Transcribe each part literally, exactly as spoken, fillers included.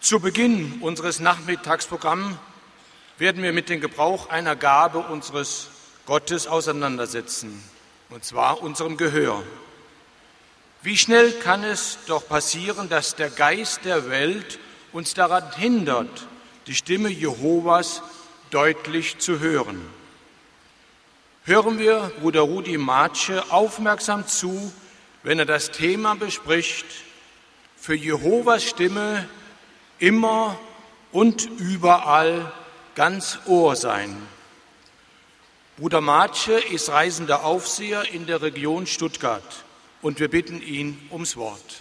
Zu Beginn unseres Nachmittagsprogramms werden wir mit dem Gebrauch einer Gabe unseres Gottes auseinandersetzen, und zwar unserem Gehör. Wie schnell kann es doch passieren, dass der Geist der Welt uns daran hindert, die Stimme Jehovas deutlich zu hören? Hören wir Bruder Rudi Matsche aufmerksam zu, wenn er das Thema bespricht: Für Jehovas Stimme immer und überall ganz Ohr sein. Bruder Matsche ist reisender Aufseher in der Region Stuttgart und wir bitten ihn ums Wort.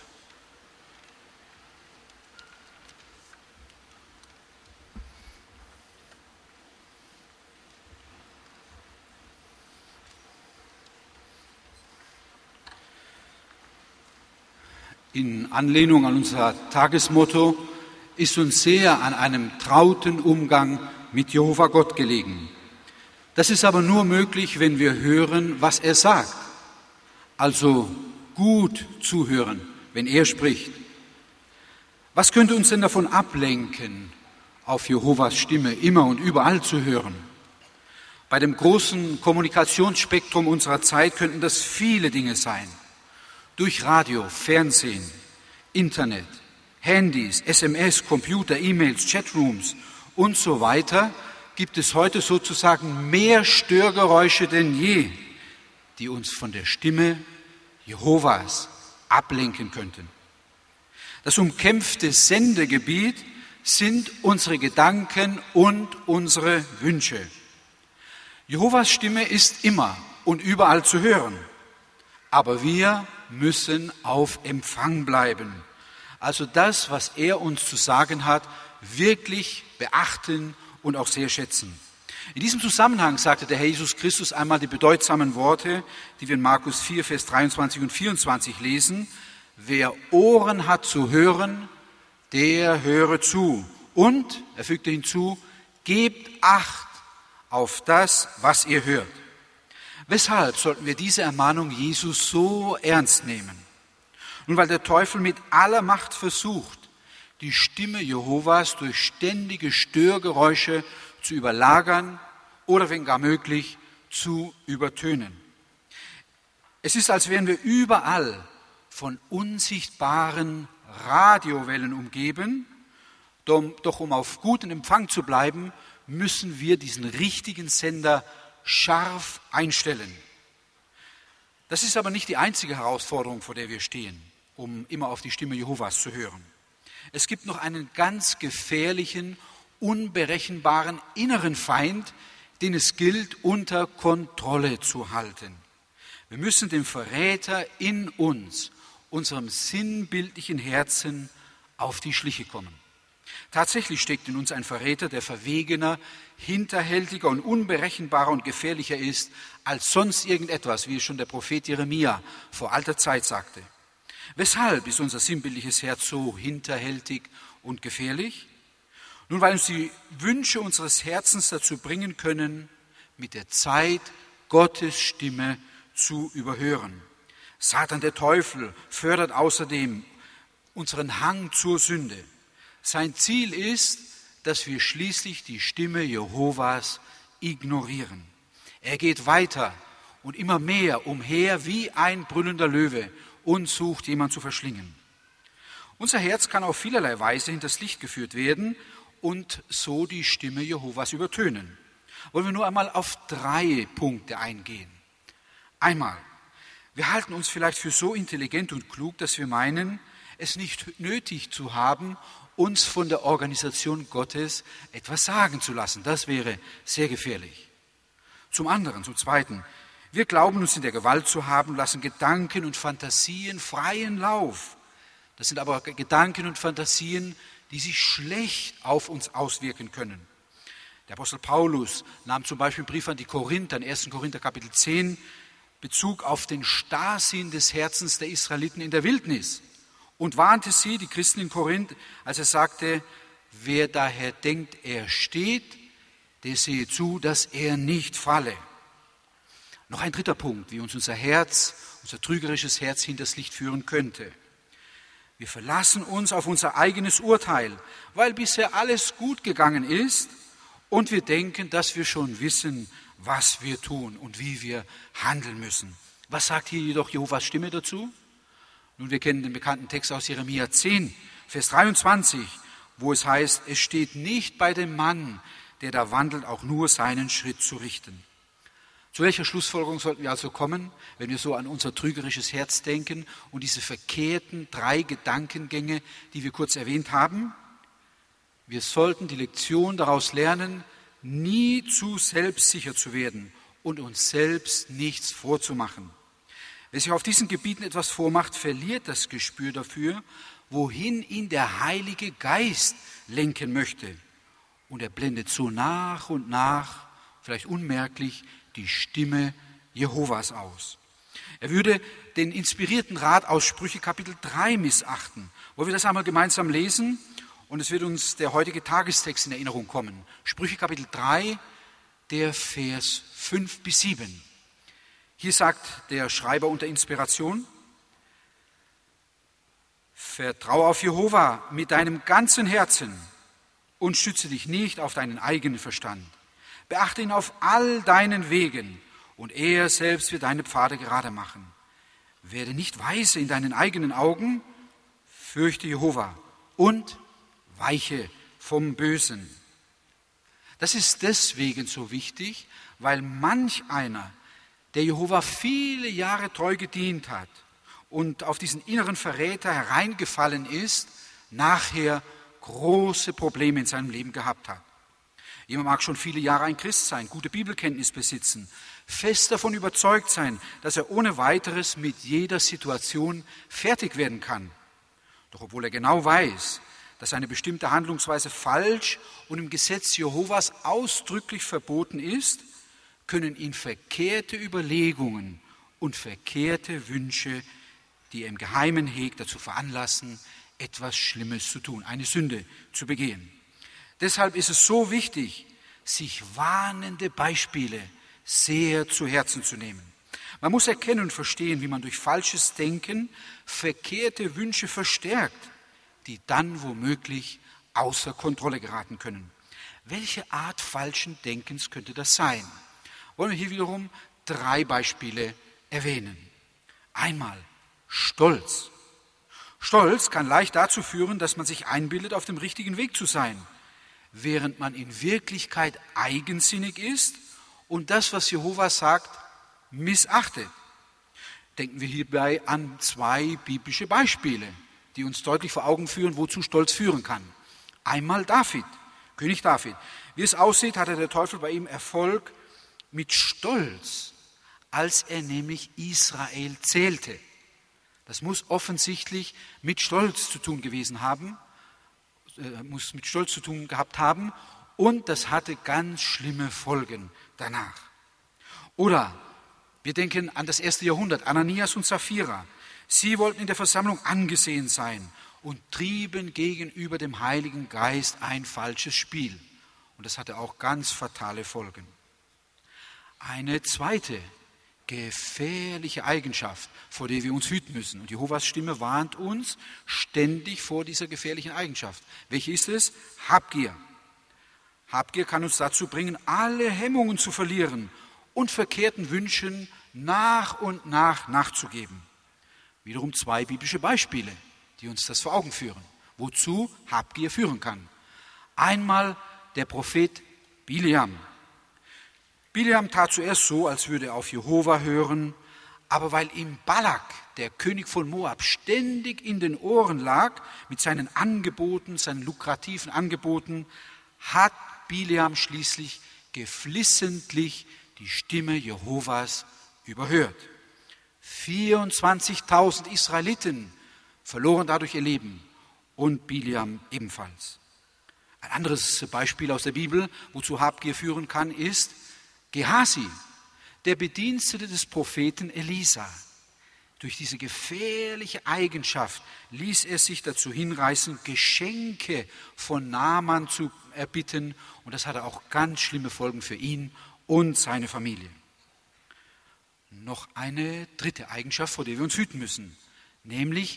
In Anlehnung an unser Tagesmotto ist uns sehr an einem trauten Umgang mit Jehova Gott gelegen. Das ist aber nur möglich, wenn wir hören, was er sagt. Also gut zuhören, wenn er spricht. Was könnte uns denn davon ablenken, auf Jehovas Stimme immer und überall zu hören? Bei dem großen Kommunikationsspektrum unserer Zeit könnten das viele Dinge sein. Durch Radio, Fernsehen, Internet, Handys, S M S, Computer, E-Mails, Chatrooms und so weiter gibt es heute sozusagen mehr Störgeräusche denn je, die uns von der Stimme Jehovas ablenken könnten. Das umkämpfte Sendegebiet sind unsere Gedanken und unsere Wünsche. Jehovas Stimme ist immer und überall zu hören, aber wir müssen auf Empfang bleiben. Also das, was er uns zu sagen hat, wirklich beachten und auch sehr schätzen. In diesem Zusammenhang sagte der Herr Jesus Christus einmal die bedeutsamen Worte, die wir in Markus vier, Vers dreiundzwanzig und vierundzwanzig lesen: Wer Ohren hat zu hören, der höre zu. Und, er fügte hinzu, gebt Acht auf das, was ihr hört. Weshalb sollten wir diese Ermahnung Jesus so ernst nehmen? Nun, weil der Teufel mit aller Macht versucht, die Stimme Jehovas durch ständige Störgeräusche zu überlagern oder, wenn gar möglich, zu übertönen. Es ist, als wären wir überall von unsichtbaren Radiowellen umgeben, doch um auf guten Empfang zu bleiben, müssen wir diesen richtigen Sender scharf einstellen. Das ist aber nicht die einzige Herausforderung, vor der wir stehen, um immer auf die Stimme Jehovas zu hören. Es gibt noch einen ganz gefährlichen, unberechenbaren inneren Feind, den es gilt, unter Kontrolle zu halten. Wir müssen dem Verräter in uns, unserem sinnbildlichen Herzen, auf die Schliche kommen. Tatsächlich steckt in uns ein Verräter, der verwegener, hinterhältiger und unberechenbarer und gefährlicher ist als sonst irgendetwas, wie es schon der Prophet Jeremia vor alter Zeit sagte. Weshalb ist unser sinnbildliches Herz so hinterhältig und gefährlich? Nun, weil uns die Wünsche unseres Herzens dazu bringen können, mit der Zeit Gottes Stimme zu überhören. Satan, der Teufel, fördert außerdem unseren Hang zur Sünde. Sein Ziel ist, dass wir schließlich die Stimme Jehovas ignorieren. Er geht weiter und immer mehr umher wie ein brüllender Löwe und sucht, jemanden zu verschlingen. Unser Herz kann auf vielerlei Weise hinters Licht geführt werden und so die Stimme Jehovas übertönen. Wollen wir nur einmal auf drei Punkte eingehen. Einmal, wir halten uns vielleicht für so intelligent und klug, dass wir meinen, es nicht nötig zu haben, uns von der Organisation Gottes etwas sagen zu lassen. Das wäre sehr gefährlich. Zum anderen, zum Zweiten, wir glauben uns in der Gewalt zu haben, lassen Gedanken und Fantasien freien Lauf. Das sind aber Gedanken und Fantasien, die sich schlecht auf uns auswirken können. Der Apostel Paulus nahm zum Beispiel im Brief an die Korinther, in ersten Korinther Kapitel zehn, Bezug auf den Starrsinn des Herzens der Israeliten in der Wildnis und warnte sie, die Christen in Korinth, als er sagte: Wer daher denkt, er steht, der sehe zu, dass er nicht falle. Noch ein dritter Punkt, wie uns unser Herz, unser trügerisches Herz hinters Licht führen könnte. Wir verlassen uns auf unser eigenes Urteil, weil bisher alles gut gegangen ist und wir denken, dass wir schon wissen, was wir tun und wie wir handeln müssen. Was sagt hier jedoch Jehovas Stimme dazu? Nun, wir kennen den bekannten Text aus Jeremia zehn, Vers dreiundzwanzig, wo es heißt, es steht nicht bei dem Mann, der da wandelt, auch nur seinen Schritt zu richten. Zu welcher Schlussfolgerung sollten wir also kommen, wenn wir so an unser trügerisches Herz denken und diese verkehrten drei Gedankengänge, die wir kurz erwähnt haben? Wir sollten die Lektion daraus lernen, nie zu selbstsicher zu werden und uns selbst nichts vorzumachen. Wer sich auf diesen Gebieten etwas vormacht, verliert das Gespür dafür, wohin ihn der Heilige Geist lenken möchte. Und er blendet so nach und nach, vielleicht unmerklich, die Stimme Jehovas aus. Er würde den inspirierten Rat aus Sprüche Kapitel drei missachten. Wollen wir das einmal gemeinsam lesen? Und es wird uns der heutige Tagestext in Erinnerung kommen. Sprüche Kapitel drei, der Vers fünf bis sieben. Hier sagt der Schreiber unter Inspiration: Vertraue auf Jehova mit deinem ganzen Herzen und stütze dich nicht auf deinen eigenen Verstand. Beachte ihn auf all deinen Wegen und er selbst wird deine Pfade gerade machen. Werde nicht weise in deinen eigenen Augen, fürchte Jehova und weiche vom Bösen. Das ist deswegen so wichtig, weil manch einer, der Jehova viele Jahre treu gedient hat und auf diesen inneren Verräter hereingefallen ist, nachher große Probleme in seinem Leben gehabt hat. Jemand mag schon viele Jahre ein Christ sein, gute Bibelkenntnis besitzen, fest davon überzeugt sein, dass er ohne weiteres mit jeder Situation fertig werden kann. Doch obwohl er genau weiß, dass eine bestimmte Handlungsweise falsch und im Gesetz Jehovas ausdrücklich verboten ist, können ihn verkehrte Überlegungen und verkehrte Wünsche, die er im Geheimen hegt, dazu veranlassen, etwas Schlimmes zu tun, eine Sünde zu begehen. Deshalb ist es so wichtig, sich warnende Beispiele sehr zu Herzen zu nehmen. Man muss erkennen und verstehen, wie man durch falsches Denken verkehrte Wünsche verstärkt, die dann womöglich außer Kontrolle geraten können. Welche Art falschen Denkens könnte das sein? Wollen wir hier wiederum drei Beispiele erwähnen. Einmal Stolz. Stolz kann leicht dazu führen, dass man sich einbildet, auf dem richtigen Weg zu sein, während man in Wirklichkeit eigensinnig ist und das, was Jehova sagt, missachtet. Denken wir hierbei an zwei biblische Beispiele, die uns deutlich vor Augen führen, wozu Stolz führen kann. Einmal David, König David. Wie es aussieht, hatte der Teufel bei ihm Erfolg mit Stolz, als er nämlich Israel zählte. Das muss offensichtlich mit Stolz zu tun gewesen haben, äh, muss mit Stolz zu tun gehabt haben und das hatte ganz schlimme Folgen danach. Oder wir denken an das erste Jahrhundert, Ananias und Sapphira. Sie wollten in der Versammlung angesehen sein und trieben gegenüber dem Heiligen Geist ein falsches Spiel. Und das hatte auch ganz fatale Folgen. Eine zweite gefährliche Eigenschaft, vor der wir uns hüten müssen. Und Jehovas Stimme warnt uns ständig vor dieser gefährlichen Eigenschaft. Welche ist es? Habgier. Habgier kann uns dazu bringen, alle Hemmungen zu verlieren und verkehrten Wünschen nach und nach nachzugeben. Wiederum zwei biblische Beispiele, die uns das vor Augen führen, wozu Habgier führen kann. Einmal der Prophet Bileam. Bileam tat zuerst so, als würde er auf Jehova hören, aber weil ihm Balak, der König von Moab, ständig in den Ohren lag mit seinen Angeboten, seinen lukrativen Angeboten, hat Bileam schließlich geflissentlich die Stimme Jehovas überhört. vierundzwanzigtausend Israeliten verloren dadurch ihr Leben und Bileam ebenfalls. Ein anderes Beispiel aus der Bibel, wozu Habgier führen kann, ist Gehasi, der Bedienstete des Propheten Elisa. Durch diese gefährliche Eigenschaft ließ er sich dazu hinreißen, Geschenke von Naaman zu erbitten und das hatte auch ganz schlimme Folgen für ihn und seine Familie. Noch eine dritte Eigenschaft, vor der wir uns hüten müssen, nämlich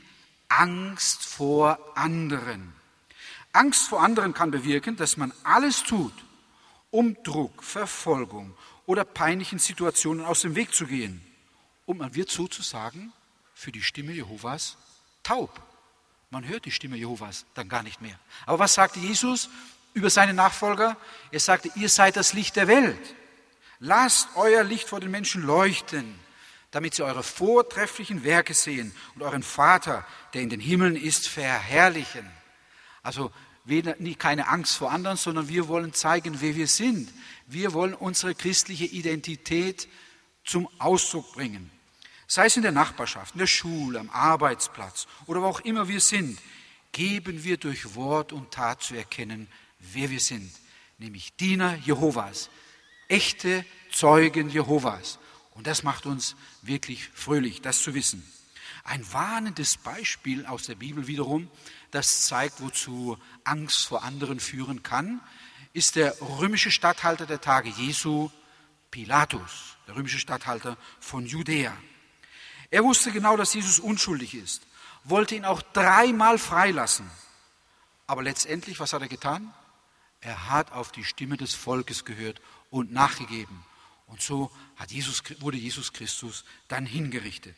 Angst vor anderen. Angst vor anderen kann bewirken, dass man alles tut, um Druck, Verfolgung oder peinlichen Situationen aus dem Weg zu gehen. Und man wird sozusagen für die Stimme Jehovas taub. Man hört die Stimme Jehovas dann gar nicht mehr. Aber was sagte Jesus über seine Nachfolger? Er sagte, ihr seid das Licht der Welt. Lasst euer Licht vor den Menschen leuchten, damit sie eure vortrefflichen Werke sehen und euren Vater, der in den Himmeln ist, verherrlichen. Also weder, nie, keine Angst vor anderen, sondern wir wollen zeigen, wer wir sind. Wir wollen unsere christliche Identität zum Ausdruck bringen. Sei es in der Nachbarschaft, in der Schule, am Arbeitsplatz oder wo auch immer wir sind, geben wir durch Wort und Tat zu erkennen, wer wir sind. Nämlich Diener Jehovas, echte Zeugen Jehovas. Und das macht uns wirklich fröhlich, das zu wissen. Ein warnendes Beispiel aus der Bibel wiederum, das zeigt, wozu Angst vor anderen führen kann, ist der römische Statthalter der Tage Jesu, Pilatus, der römische Statthalter von Judäa. Er wusste genau, dass Jesus unschuldig ist, wollte ihn auch dreimal freilassen. Aber letztendlich, was hat er getan? Er hat auf die Stimme des Volkes gehört und nachgegeben. Und so hat Jesus, wurde Jesus Christus dann hingerichtet.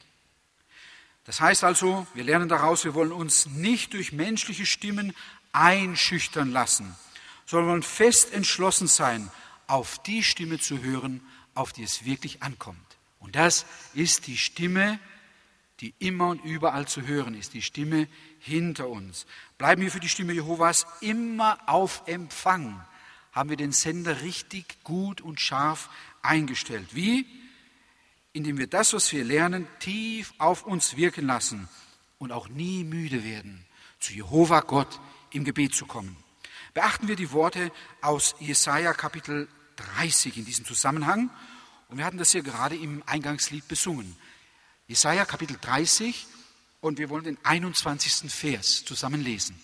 Das heißt also, wir lernen daraus, wir wollen uns nicht durch menschliche Stimmen einschüchtern lassen, sondern fest entschlossen sein, auf die Stimme zu hören, auf die es wirklich ankommt. Und das ist die Stimme, die immer und überall zu hören ist, die Stimme hinter uns. Bleiben wir für die Stimme Jehovas immer auf Empfang. Haben wir den Sender richtig gut und scharf eingestellt. Wie? Indem wir das, was wir lernen, tief auf uns wirken lassen und auch nie müde werden, zu Jehova Gott im Gebet zu kommen. Beachten wir die Worte aus Jesaja Kapitel dreißig in diesem Zusammenhang. Und wir hatten das hier gerade im Eingangslied besungen. Jesaja Kapitel dreißig und wir wollen den einundzwanzigsten Vers zusammen lesen.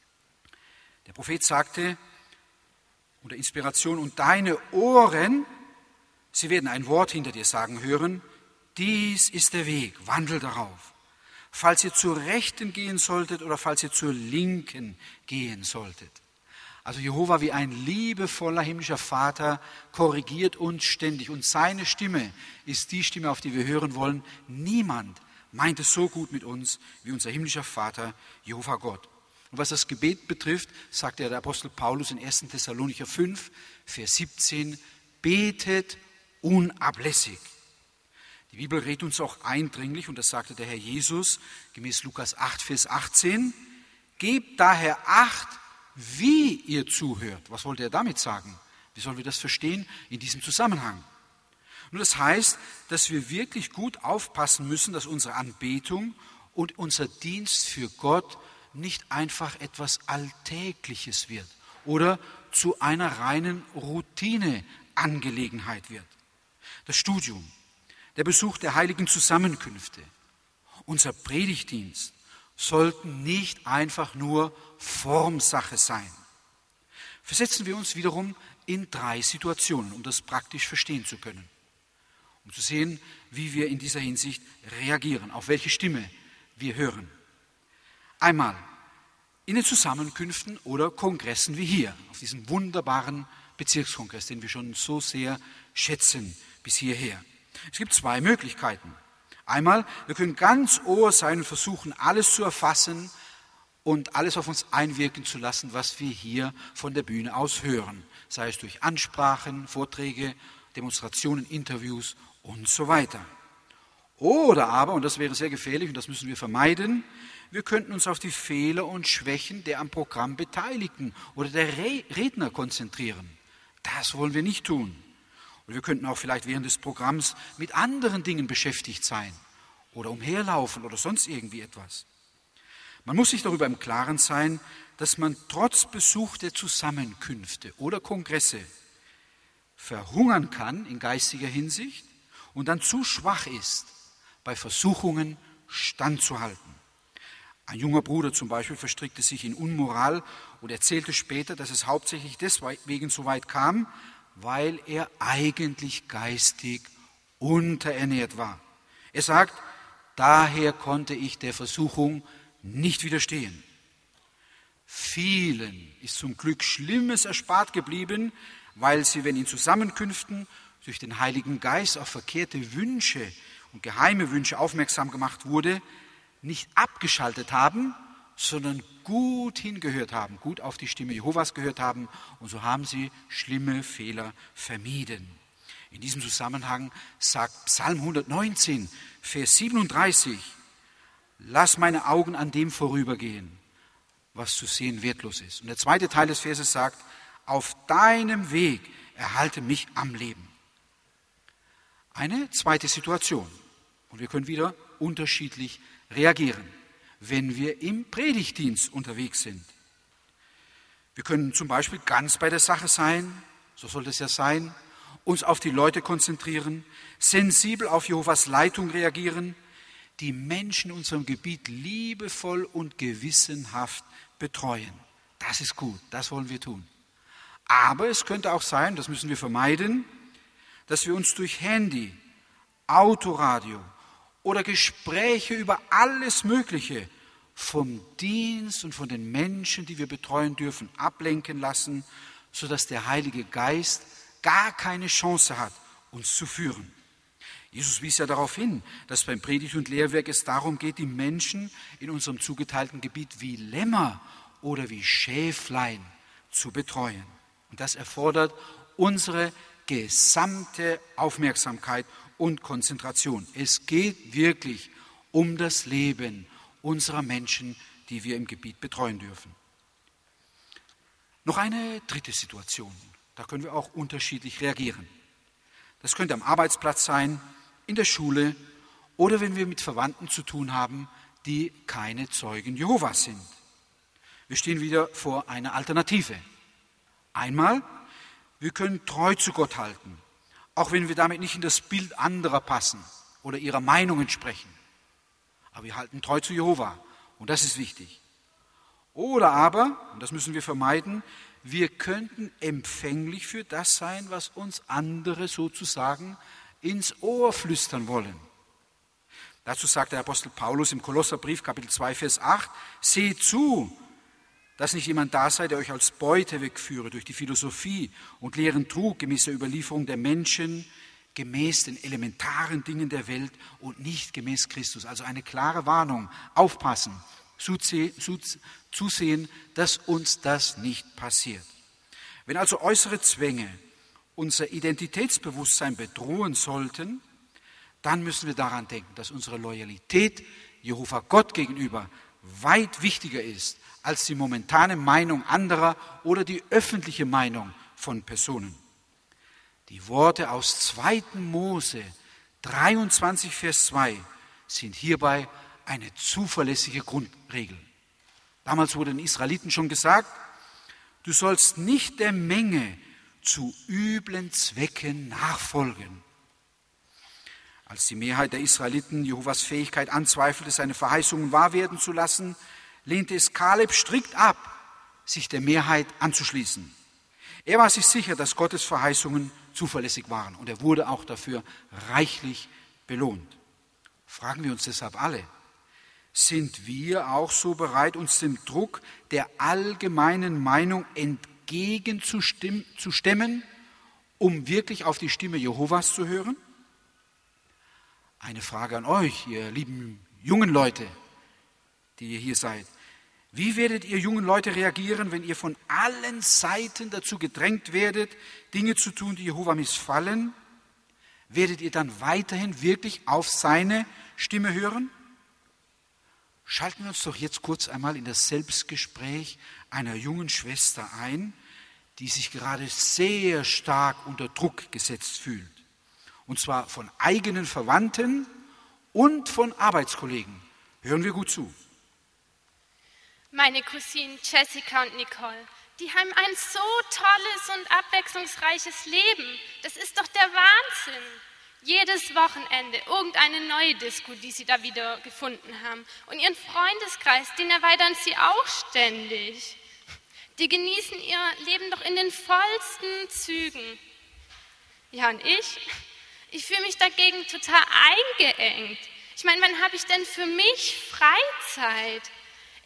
Der Prophet sagte unter Inspiration, und deine Ohren, sie werden ein Wort hinter dir sagen hören, dies ist der Weg, wandel darauf. Falls ihr zur Rechten gehen solltet oder falls ihr zur Linken gehen solltet. Also Jehova wie ein liebevoller himmlischer Vater korrigiert uns ständig und seine Stimme ist die Stimme, auf die wir hören wollen. Niemand meint es so gut mit uns wie unser himmlischer Vater Jehova Gott. Und was das Gebet betrifft, sagt der Apostel Paulus in ersten Thessalonicher fünf, Vers siebzehn, betet unablässig. Die Bibel rät uns auch eindringlich, und das sagte der Herr Jesus, gemäß Lukas acht, Vers achtzehn, gebt daher Acht, wie ihr zuhört. Was wollte er damit sagen? Wie sollen wir das verstehen in diesem Zusammenhang? Nun, das heißt, dass wir wirklich gut aufpassen müssen, dass unsere Anbetung und unser Dienst für Gott nicht einfach etwas Alltägliches wird oder zu einer reinen Routineangelegenheit wird. Das Studium, der Besuch der heiligen Zusammenkünfte, unser Predigtdienst sollten nicht einfach nur Formsache sein. Versetzen wir uns wiederum in drei Situationen, um das praktisch verstehen zu können, um zu sehen, wie wir in dieser Hinsicht reagieren, auf welche Stimme wir hören. Einmal in den Zusammenkünften oder Kongressen wie hier, auf diesem wunderbaren Bezirkskongress, den wir schon so sehr schätzen bis hierher. Es gibt zwei Möglichkeiten. Einmal, wir können ganz Ohr sein und versuchen, alles zu erfassen und alles auf uns einwirken zu lassen, was wir hier von der Bühne aus hören. Sei es durch Ansprachen, Vorträge, Demonstrationen, Interviews und so weiter. Oder aber, und das wäre sehr gefährlich und das müssen wir vermeiden, wir könnten uns auf die Fehler und Schwächen der am Programm Beteiligten oder der Redner konzentrieren. Das wollen wir nicht tun. Und wir könnten auch vielleicht während des Programms mit anderen Dingen beschäftigt sein oder umherlaufen oder sonst irgendwie etwas. Man muss sich darüber im Klaren sein, dass man trotz Besuch der Zusammenkünfte oder Kongresse verhungern kann in geistiger Hinsicht und dann zu schwach ist, bei Versuchungen standzuhalten. Ein junger Bruder zum Beispiel verstrickte sich in Unmoral und erzählte später, dass es hauptsächlich deswegen so weit kam, weil er eigentlich geistig unterernährt war. Er sagt, daher konnte ich der Versuchung nicht widerstehen. Vielen ist zum Glück Schlimmes erspart geblieben, weil sie, wenn in Zusammenkünften durch den Heiligen Geist auf verkehrte Wünsche und geheime Wünsche aufmerksam gemacht wurde, nicht abgeschaltet haben, sondern gut hingehört haben, gut auf die Stimme Jehovas gehört haben, und so haben sie schlimme Fehler vermieden. In diesem Zusammenhang sagt Psalm hundertneunzehn, Vers siebenunddreißig, lass meine Augen an dem vorübergehen, was zu sehen wertlos ist. Und der zweite Teil des Verses sagt, auf deinem Weg erhalte mich am Leben. Eine zweite Situation. Und wir können wieder unterschiedlich reagieren, wenn wir im Predigtdienst unterwegs sind. Wir können zum Beispiel ganz bei der Sache sein, so sollte es ja sein, uns auf die Leute konzentrieren, sensibel auf Jehovas Leitung reagieren, die Menschen in unserem Gebiet liebevoll und gewissenhaft betreuen. Das ist gut, das wollen wir tun. Aber es könnte auch sein, das müssen wir vermeiden, dass wir uns durch Handy, Autoradio oder Gespräche über alles Mögliche vom Dienst und von den Menschen, die wir betreuen dürfen, ablenken lassen, sodass der Heilige Geist gar keine Chance hat, uns zu führen. Jesus wies ja darauf hin, dass beim Predigt- und Lehrwerk es darum geht, die Menschen in unserem zugeteilten Gebiet wie Lämmer oder wie Schäflein zu betreuen. Und das erfordert unsere gesamte Aufmerksamkeit und Konzentration. Es geht wirklich um das Leben unserer Menschen, die wir im Gebiet betreuen dürfen. Noch eine dritte Situation, da können wir auch unterschiedlich reagieren. Das könnte am Arbeitsplatz sein, in der Schule oder wenn wir mit Verwandten zu tun haben, die keine Zeugen Jehovas sind. Wir stehen wieder vor einer Alternative. Einmal, wir können treu zu Gott halten, auch wenn wir damit nicht in das Bild anderer passen oder ihrer Meinung entsprechen. Aber wir halten treu zu Jehova und das ist wichtig. Oder aber, und das müssen wir vermeiden, wir könnten empfänglich für das sein, was uns andere sozusagen ins Ohr flüstern wollen. Dazu sagt der Apostel Paulus im Kolosserbrief, Kapitel zwei, Vers acht, seht zu, dass nicht jemand da sei, der euch als Beute wegführe durch die Philosophie und leeren Trug gemäß der Überlieferung der Menschen, gemäß den elementaren Dingen der Welt und nicht gemäß Christus. Also eine klare Warnung, aufpassen, zusehen, dass uns das nicht passiert. Wenn also äußere Zwänge unser Identitätsbewusstsein bedrohen sollten, dann müssen wir daran denken, dass unsere Loyalität Jehova Gott gegenüber weit wichtiger ist als die momentane Meinung anderer oder die öffentliche Meinung von Personen. Die Worte aus zweiten Mose dreiundzwanzig, Vers zwei sind hierbei eine zuverlässige Grundregel. Damals wurde den Israeliten schon gesagt, du sollst nicht der Menge zu üblen Zwecken nachfolgen. Als die Mehrheit der Israeliten Jehovas Fähigkeit anzweifelte, seine Verheißungen wahr werden zu lassen, lehnte es Kaleb strikt ab, sich der Mehrheit anzuschließen. Er war sich sicher, dass Gottes Verheißungen zuverlässig waren und er wurde auch dafür reichlich belohnt. Fragen wir uns deshalb alle, sind wir auch so bereit, uns dem Druck der allgemeinen Meinung entgegenzustemmen, um wirklich auf die Stimme Jehovas zu hören? Eine Frage an euch, ihr lieben jungen Leute, die ihr hier seid. Wie werdet ihr jungen Leute reagieren, wenn ihr von allen Seiten dazu gedrängt werdet, Dinge zu tun, die Jehova missfallen? Werdet ihr dann weiterhin wirklich auf seine Stimme hören? Schalten wir uns doch jetzt kurz einmal in das Selbstgespräch einer jungen Schwester ein, die sich gerade sehr stark unter Druck gesetzt fühlt. Und zwar von eigenen Verwandten und von Arbeitskollegen. Hören wir gut zu. Meine Cousinen Jessica und Nicole, die haben ein so tolles und abwechslungsreiches Leben. Das ist doch der Wahnsinn. Jedes Wochenende irgendeine neue Disco, die sie da wieder gefunden haben. Und ihren Freundeskreis, den erweitern sie auch ständig. Die genießen ihr Leben doch in den vollsten Zügen. Ja, und ich? Ich fühle mich dagegen total eingeengt. Ich meine, wann habe ich denn für mich Freizeit?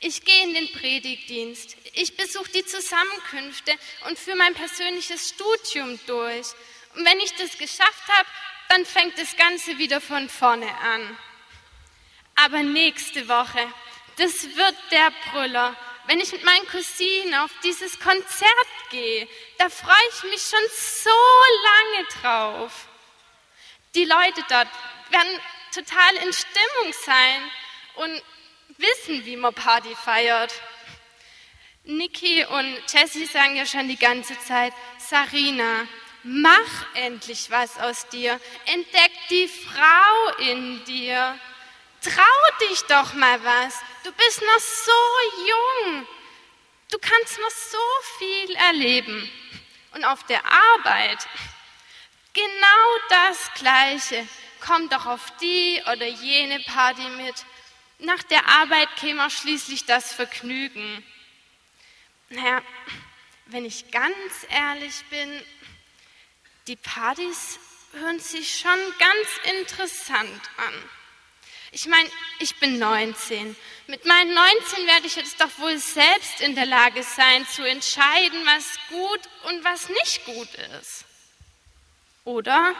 Ich gehe in den Predigtdienst, ich besuche die Zusammenkünfte und führe mein persönliches Studium durch. Und wenn ich das geschafft habe, dann fängt das Ganze wieder von vorne an. Aber nächste Woche, das wird der Brüller. Wenn ich mit meinen Cousinen auf dieses Konzert gehe, da freue ich mich schon so lange drauf. Die Leute dort werden total in Stimmung sein und wissen, wie man Party feiert. Niki und Jessie sagen ja schon die ganze Zeit, Sarina, mach endlich was aus dir, entdeck die Frau in dir. Trau dich doch mal was, du bist noch so jung, du kannst noch so viel erleben. Und auf der Arbeit, genau das Gleiche, komm doch auf die oder jene Party mit. Nach der Arbeit käme auch schließlich das Vergnügen. Naja, wenn ich ganz ehrlich bin, die Partys hören sich schon ganz interessant an. Ich meine, ich bin neunzehn. Mit meinen neunzehn werde ich jetzt doch wohl selbst in der Lage sein, zu entscheiden, was gut und was nicht gut ist. Oder?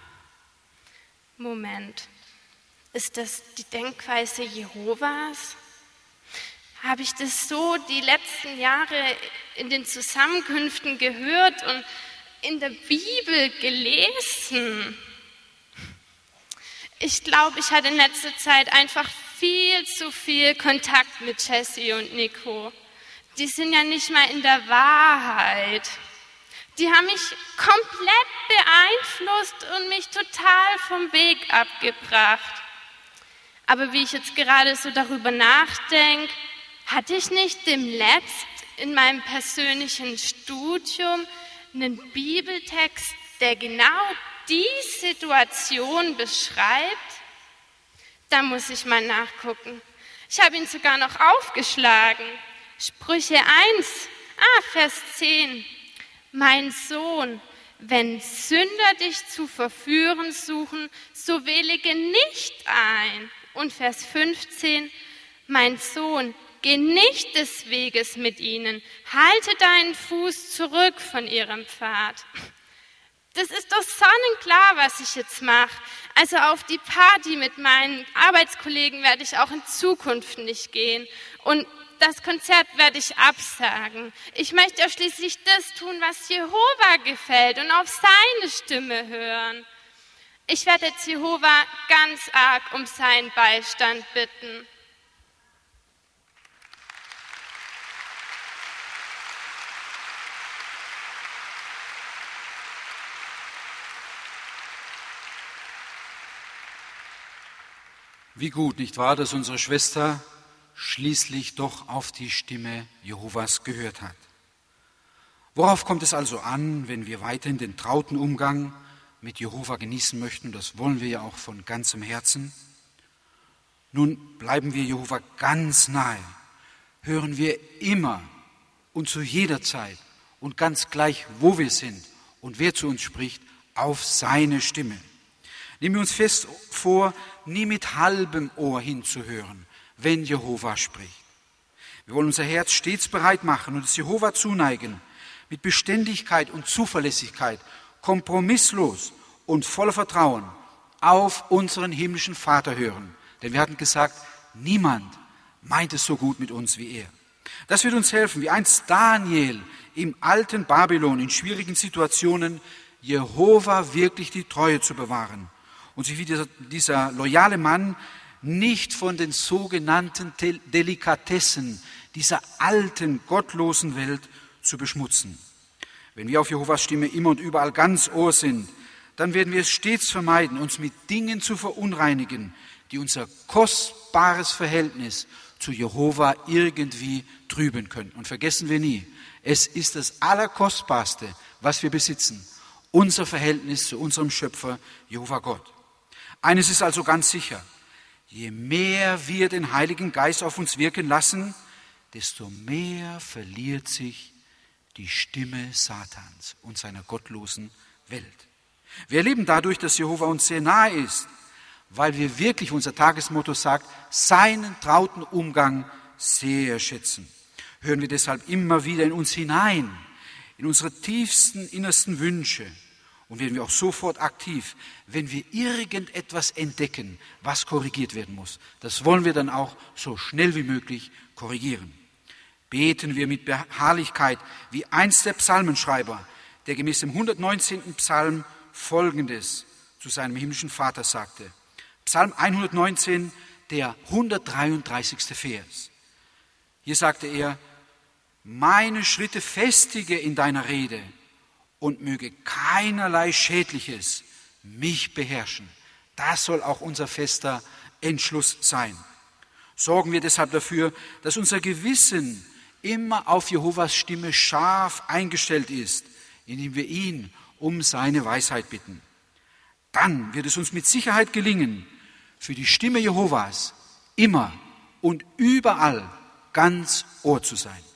Moment, ist das die Denkweise Jehovas? Habe ich das so die letzten Jahre in den Zusammenkünften gehört und in der Bibel gelesen? Ich glaube, ich hatte in letzter Zeit einfach viel zu viel Kontakt mit Jessie und Nico. Die sind ja nicht mal in der Wahrheit. Die haben mich komplett beeinflusst und mich total vom Weg abgebracht. Aber wie ich jetzt gerade so darüber nachdenke, hatte ich nicht demnächst in meinem persönlichen Studium einen Bibeltext, der genau die Situation beschreibt? Da muss ich mal nachgucken. Ich habe ihn sogar noch aufgeschlagen. Sprüche eins, ah, Vers zehn. Mein Sohn, wenn Sünder dich zu verführen suchen, so willige nicht ein. Und Vers fünfzehn, mein Sohn, geh nicht des Weges mit ihnen, halte deinen Fuß zurück von ihrem Pfad. Das ist doch sonnenklar, was ich jetzt mache. Also auf die Party mit meinen Arbeitskollegen werde ich auch in Zukunft nicht gehen. Und das Konzert werde ich absagen. Ich möchte ja schließlich das tun, was Jehova gefällt und auf seine Stimme hören. Ich werde jetzt Jehova ganz arg um seinen Beistand bitten. Wie gut, nicht wahr, dass unsere Schwester schließlich doch auf die Stimme Jehovas gehört hat. Worauf kommt es also an, wenn wir weiterhin den trauten Umgang mit Jehova genießen möchten? Das wollen wir ja auch von ganzem Herzen. Nun bleiben wir Jehova ganz nahe, hören wir immer und zu jeder Zeit und ganz gleich, wo wir sind und wer zu uns spricht, auf seine Stimme. Nehmen wir uns fest vor, nie mit halbem Ohr hinzuhören, wenn Jehova spricht. Wir wollen unser Herz stets bereit machen und es Jehova zuneigen, mit Beständigkeit und Zuverlässigkeit, kompromisslos und voller Vertrauen auf unseren himmlischen Vater hören. Denn wir hatten gesagt, niemand meint es so gut mit uns wie er. Das wird uns helfen, wie einst Daniel im alten Babylon in schwierigen Situationen, Jehova wirklich die Treue zu bewahren und sich wie dieser, dieser loyale Mann nicht von den sogenannten Delikatessen dieser alten, gottlosen Welt zu beschmutzen. Wenn wir auf Jehovas Stimme immer und überall ganz Ohr sind, dann werden wir es stets vermeiden, uns mit Dingen zu verunreinigen, die unser kostbares Verhältnis zu Jehova irgendwie trüben können. Und vergessen wir nie, es ist das Allerkostbarste, was wir besitzen, unser Verhältnis zu unserem Schöpfer, Jehova Gott. Eines ist also ganz sicher, je mehr wir den Heiligen Geist auf uns wirken lassen, desto mehr verliert sich die Stimme Satans und seiner gottlosen Welt. Wir erleben dadurch, dass Jehova uns sehr nahe ist, weil wir wirklich, unser Tagesmotto sagt, seinen trauten Umgang sehr schätzen. Hören wir deshalb immer wieder in uns hinein, in unsere tiefsten, innersten Wünsche und werden wir auch sofort aktiv, wenn wir irgendetwas entdecken, was korrigiert werden muss. Das wollen wir dann auch so schnell wie möglich korrigieren. Beten wir mit Beharrlichkeit, wie einst der Psalmenschreiber, der gemäß dem hundertneunzehnten Psalm Folgendes zu seinem himmlischen Vater sagte. Psalm hundertneunzehn, der hundertdreiunddreißigste Vers. Hier sagte er, meine Schritte festige in deiner Rede und möge keinerlei Schädliches mich beherrschen. Das soll auch unser fester Entschluss sein. Sorgen wir deshalb dafür, dass unser Gewissen immer auf Jehovas Stimme scharf eingestellt ist, indem wir ihn um seine Weisheit bitten. Dann wird es uns mit Sicherheit gelingen, für die Stimme Jehovas immer und überall ganz Ohr zu sein.